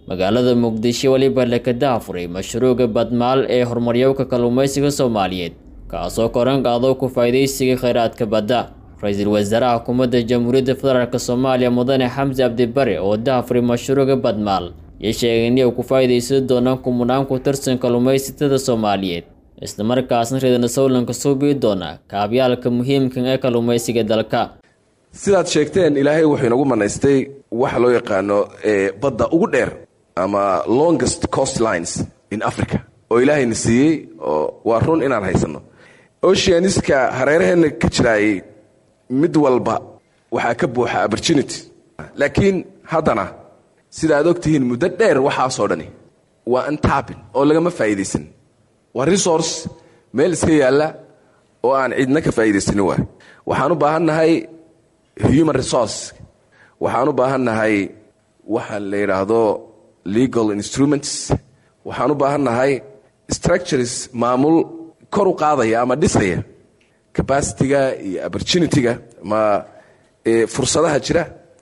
magaalada Muqdisho waliba la ka daafuray mashruuca badmaal ee horumaryowka kalluumaysiga Soomaaliyeed kaasoo koran qaado ku faa'iideysiga kheyraadka badda. Ra'iisul Wasaaraha Xukuumadda Jamhuuriyadda Federaalka Soomaaliya Mudane Xamse Cabdi Bare oo daafuray mashruuca badmaal sheegay in uu ku faa'iideysan doono kumanaan ku tirsan kalluumaysatada Soomaaliyeed isla markaasna reedana sawlanka soo bii doona kaabyaalka muhiimka ee kalluumaysiga dalka. sidaad sheegteen ilaahay wuxuu inagu manaystay waxa loo yaqaano badda ugu dheer ama longest coastlines in Africa oo ilaahayna siiyey oo waa run inaan haysano. Oceaniska hareeraheena ka jiraay mid walba waxaa ka buuxa opportunity, laakiin haddana sida aad ogtihiin muddo dheer waxaasoo dhani waa untapped oo lagama faa'iideysan. waa resource meel iska yaalla oo aan cidna ka faa'iideysanin waay. waxaan u baahannahay human resource, waxaan u baahannahay waxa la yiraahdo legal instruments, waxaan u baahannahay structures maamul kor u qaadaya ama dhisaya capacity-ga iyo opportunity-ga ama fursadaha jira,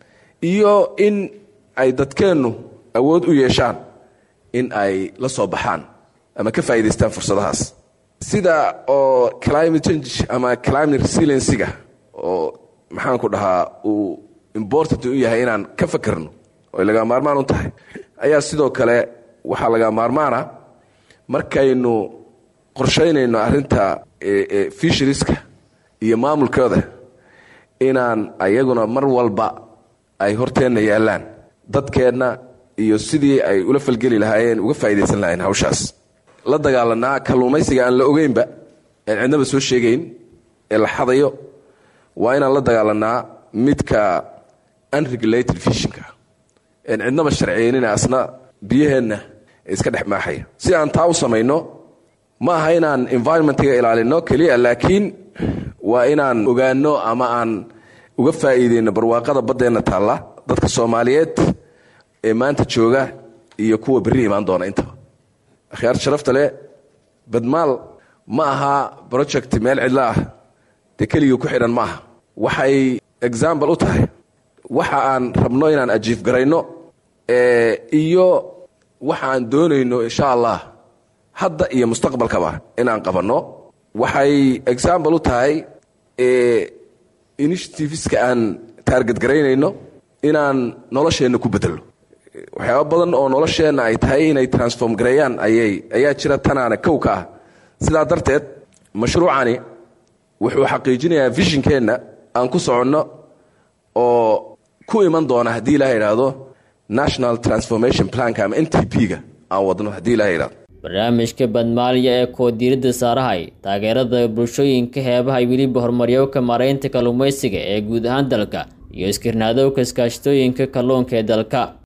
iyo in ay dadkeennu awood u yeeshaan in ay la soo baxaan ama ka faa'iideystaan fursadahaas. sida oo climate change ama climate resilience-ga oo maxaan ku dhahaa uu important u yahay inaan ka fakarno oo laga maarmaan u tahay, ayaa sidoo kale waxaa laga maarmaana markaynu qorsheynayno arrinta fisheries-ka iyo maamulkooda inaan ayaguna mar walba ay horteenna yaallaan dadkeenna iyo sidii ay ula falgeli lahaayeen uga faa'iideysan lahayn hawshaas. la dagaalanaa kalluumaysiga aan la ogeynba aan cidnaba soo sheegayn ee la xadayo, waa inaan la dagaalanaa midka unregulated fishing-ka aan cidnaba sharciyeynina asna biyaheenna iska dhex maaxaya. si aan taa u samayno ma aha inaan environment-ga ilaalino keliya, laakiin waa inaan ogaano ama aan uga faa'iideyno barwaaqada baddeenna taalla dadka Soomaaliyeed ee maanta jooga iyo kuwa berri imaan doona intaba. akhyaar sharafta leh, badmaal ma aha project meel cidla ah dee keligii ku xidhan ma aha. waxay example u tahay waxa aan rabno inaan ajiif garayno iyo waxa aan doonayno insha allah hadda iyo mustaqbalkaba inaan qabanno. waxay example u tahay initiativeska aan target garaynayno inaan nolosheenna ku bedelno. waxyaaba badan oo nolosheenna ay tahay inay transform gareeyaan ayaa jira, tanaana kow ka ah. sidaa darteed mashruucani wuxuu xaqiijinayaa visionkeenna aan ku soconno oo ku iman doona haddii ilaahay idhaahdo national transformation planka ama NTP-ga aan wadno haddii ilaahay idhaahdo. barnaamijka badmaaliya ee koodiirada saarahay taageerada bulshooyinka heebaha iyo weliba horumaryowka maaraynta kalluumaysiga ee guud ahaan dalka iyo iskirnaadowka iskaashatooyinka kalluunka ee dalka.